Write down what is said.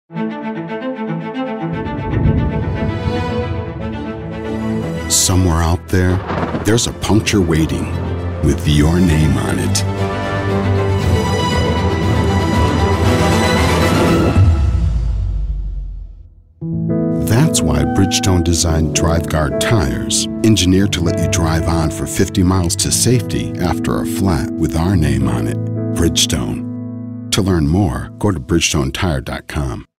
Somewhere out there, there's a puncture waiting with your name on it. That's why Bridgestone designed DriveGuard tires, engineered to let you drive on for 50 miles to safety after a flat with our name on it. Bridgestone. To learn more, go to bridgestonetire.com.